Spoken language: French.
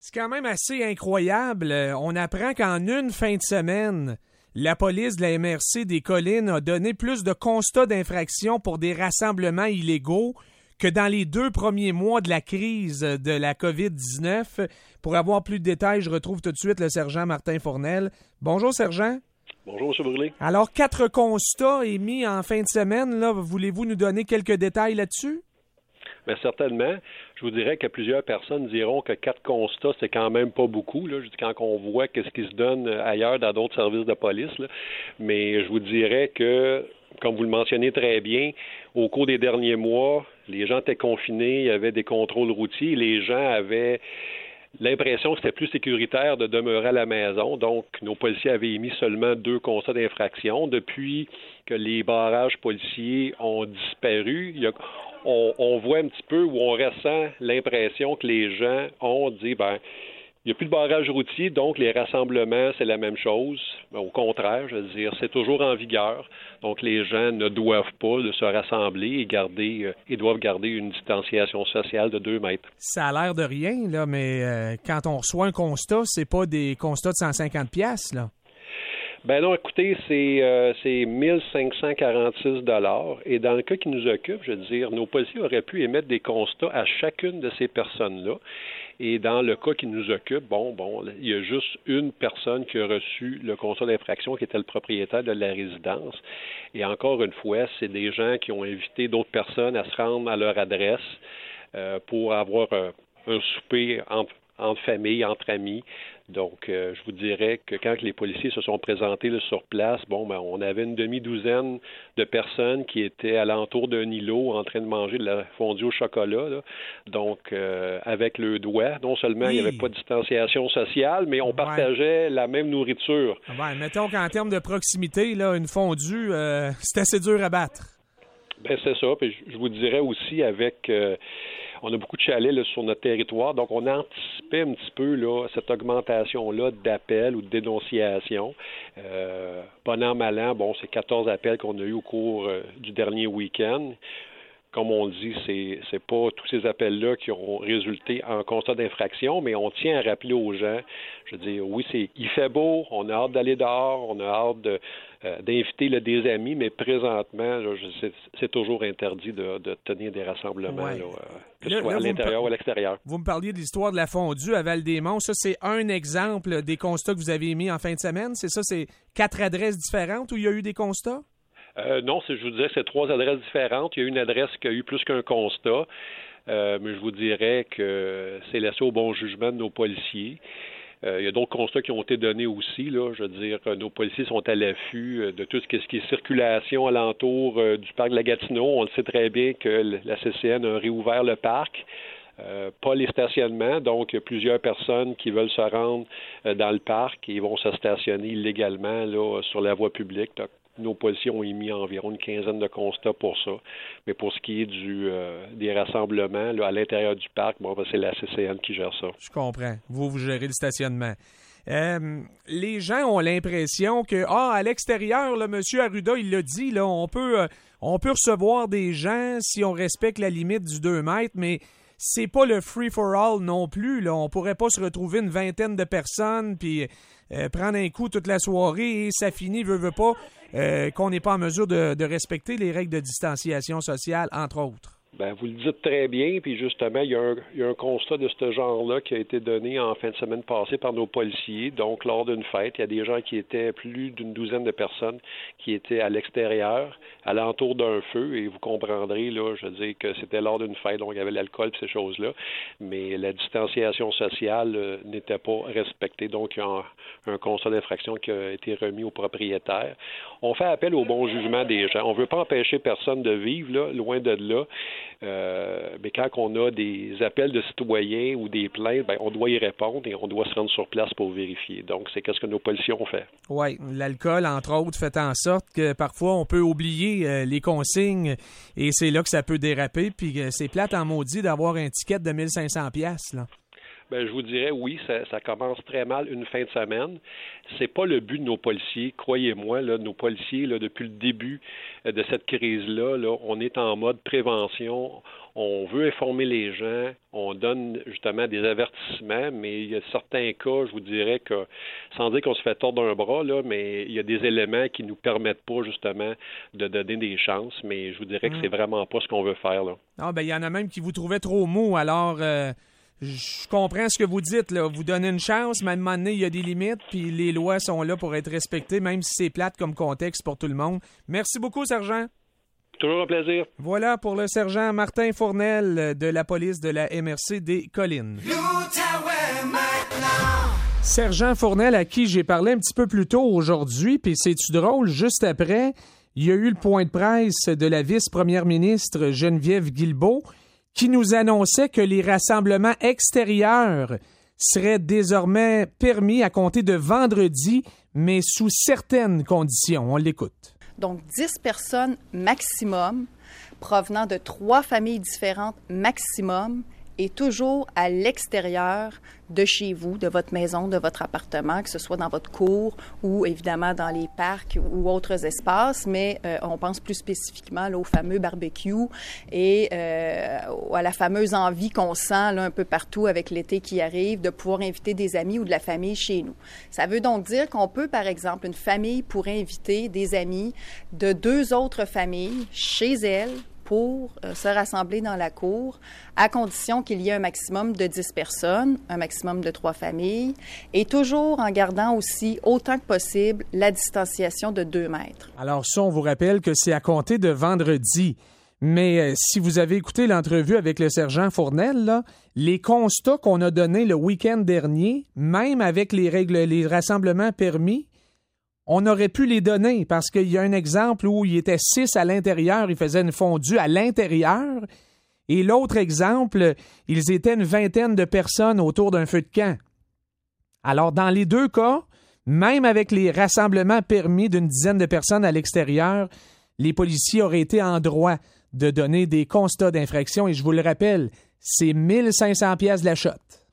C'est quand même assez incroyable. On apprend qu'en une fin de semaine, la police de la MRC des Collines a donné plus de constats d'infraction pour des rassemblements illégaux que dans les 2 premiers mois de la crise de la COVID-19. Pour avoir plus de détails, je retrouve tout de suite le sergent Martin Fournel. Bonjour, sergent. Bonjour, M. Brûlé. Alors, 4 constats émis en fin de semaine. Là, voulez-vous nous donner quelques détails là-dessus? Bien, certainement. Je vous dirais que plusieurs personnes diront que 4 constats, c'est quand même pas beaucoup. Là. Je dis quand on voit ce qui se donne ailleurs dans d'autres services de police. Là. Mais je vous dirais que, comme vous le mentionnez très bien, au cours des derniers mois, les gens étaient confinés, il y avait des contrôles routiers, les gens avaient l'impression que c'était plus sécuritaire de demeurer à la maison. Donc, nos policiers avaient émis seulement 2 constats d'infraction. Depuis que les barrages policiers ont disparu, on voit un petit peu où on ressent l'impression que les gens ont dit, il n'y a plus de barrage routier, donc les rassemblements, c'est la même chose. Au contraire, je veux dire, c'est toujours en vigueur. Donc, les gens ne doivent pas se rassembler et doivent garder une distanciation sociale de 2 mètres. Ça a l'air de rien, là, mais quand on reçoit un constat, c'est pas des constats de 150 $, là. Ben non, écoutez, c'est 1546 $. Et dans le cas qui nous occupe, je veux dire, nos policiers auraient pu émettre des constats à chacune de ces personnes-là. Et dans le cas qui nous occupe, il y a juste une personne qui a reçu le constat d'infraction, qui était le propriétaire de la résidence. Et encore une fois, c'est des gens qui ont invité d'autres personnes à se rendre à leur adresse pour avoir un souper entre famille, entre amis. Donc, je vous dirais que quand les policiers se sont présentés là, sur place, on avait une demi-douzaine de personnes qui étaient alentour d'un îlot en train de manger de la fondue au chocolat. Là. Donc, avec le doigt, non seulement il n'y avait pas de distanciation sociale, mais on partageait la même nourriture. Mettons qu'en termes de proximité, là, une fondue, c'est assez dur à battre. Ben c'est ça. Puis je vous dirais aussi avec... on a beaucoup de chalets là, sur notre territoire, donc on anticipait un petit peu là, cette augmentation-là d'appels ou de dénonciations. Bon an, mal an, c'est 14 appels qu'on a eu au cours du dernier week-end. Comme on dit, c'est pas tous ces appels-là qui auront résulté en constat d'infraction, mais on tient à rappeler aux gens, je veux dire, oui, il fait beau, on a hâte d'aller dehors, on a hâte d'inviter des amis, mais présentement, là, c'est toujours interdit de tenir des rassemblements, que ce soit à l'intérieur ou à l'extérieur. Vous me parliez de l'histoire de la fondue à Val-des-Monts. Ça, c'est un exemple des constats que vous avez émis en fin de semaine. C'est ça, c'est 4 adresses différentes où il y a eu des constats? Non, je vous dirais que c'est 3 adresses différentes. Il y a une adresse qui a eu plus qu'un constat, mais je vous dirais que c'est laissé au bon jugement de nos policiers. Il y a d'autres constats qui ont été donnés aussi. Là, je veux dire, nos policiers sont à l'affût de tout ce qui est circulation alentour du parc de la Gatineau. On le sait très bien que la CCN a réouvert le parc. Pas les stationnements, donc il y a plusieurs personnes qui veulent se rendre dans le parc et vont se stationner illégalement là, sur la voie publique. Donc, nos policiers ont émis environ une quinzaine de constats pour ça. Mais pour ce qui est des rassemblements là, à l'intérieur du parc, c'est la CCN qui gère ça. Je comprends. Vous gérez le stationnement. Les gens ont l'impression que, à l'extérieur, là, M. Arruda, il l'a dit, là, on peut recevoir des gens si on respecte la limite du 2 mètres, mais c'est pas le free-for-all non plus. Là. On pourrait pas se retrouver une vingtaine de personnes puis prendre un coup toute la soirée et ça finit, veut pas, qu'on n'est pas en mesure de respecter les règles de distanciation sociale, entre autres. Ben, vous le dites très bien, puis justement, il y a un constat de ce genre-là qui a été donné en fin de semaine passée par nos policiers. Donc, lors d'une fête, il y a des gens qui étaient, plus d'une douzaine de personnes qui étaient à l'extérieur, alentour d'un feu, et vous comprendrez, là, je veux dire que c'était lors d'une fête, donc il y avait l'alcool et ces choses-là, mais la distanciation sociale n'était pas respectée. Donc, il y a un constat d'infraction qui a été remis au propriétaire. On fait appel au bon jugement des gens. On ne veut pas empêcher personne de vivre, là, loin de là. Mais quand on a des appels de citoyens ou des plaintes, on doit y répondre et on doit se rendre sur place pour vérifier. Donc, c'est ce que nos policiers ont fait. Oui, l'alcool, entre autres, fait en sorte que parfois, on peut oublier les consignes et c'est là que ça peut déraper. Puis c'est plate en maudit d'avoir un ticket de 1500 $, là. Ben, je vous dirais, oui, ça commence très mal une fin de semaine. C'est pas le but de nos policiers. Croyez-moi, là, nos policiers, là, depuis le début de cette crise-là, là, on est en mode prévention. On veut informer les gens. On donne justement des avertissements, mais il y a certains cas, je vous dirais que, sans dire qu'on se fait tordre un bras, là, mais il y a des éléments qui nous permettent pas justement de donner des chances. Mais je vous dirais que c'est vraiment pas ce qu'on veut faire, là. Ah, ben, il y en a même qui vous trouvaient trop mou, alors... Je comprends ce que vous dites, là. Vous donnez une chance, mais à un moment donné, il y a des limites, puis les lois sont là pour être respectées, même si c'est plate comme contexte pour tout le monde. Merci beaucoup, sergent. Toujours un plaisir. Voilà pour le sergent Martin Fournel de la police de la MRC des Collines. Sergent Fournel, à qui j'ai parlé un petit peu plus tôt aujourd'hui, puis c'est-tu drôle, juste après, il y a eu le point de presse de la vice-première ministre Geneviève Guilbeault, qui nous annonçait que les rassemblements extérieurs seraient désormais permis à compter de vendredi, mais sous certaines conditions. On l'écoute. Donc, 10 personnes maximum, provenant de 3 familles différentes maximum, et toujours à l'extérieur de chez vous, de votre maison, de votre appartement, que ce soit dans votre cour ou évidemment dans les parcs ou autres espaces, mais on pense plus spécifiquement là, au fameux barbecue et à la fameuse envie qu'on sent là, un peu partout avec l'été qui arrive de pouvoir inviter des amis ou de la famille chez nous. Ça veut donc dire qu'on peut, par exemple, une famille pourrait inviter des amis de 2 autres familles chez elle pour se rassembler dans la cour, à condition qu'il y ait un maximum de 10 personnes, un maximum de 3 familles, et toujours en gardant aussi, autant que possible, la distanciation de 2 mètres. Alors ça, on vous rappelle que c'est à compter de vendredi. Mais si vous avez écouté l'entrevue avec le sergent Fournel, là, les constats qu'on a donnés le week-end dernier, même avec les rassemblements permis, on aurait pu les donner parce qu'il y a un exemple où il était 6 à l'intérieur, ils faisaient une fondue à l'intérieur. Et l'autre exemple, ils étaient une vingtaine de personnes autour d'un feu de camp. Alors, dans les 2 cas, même avec les rassemblements permis d'une dizaine de personnes à l'extérieur, les policiers auraient été en droit de donner des constats d'infraction. Et je vous le rappelle, c'est 1 500 piastres la shot.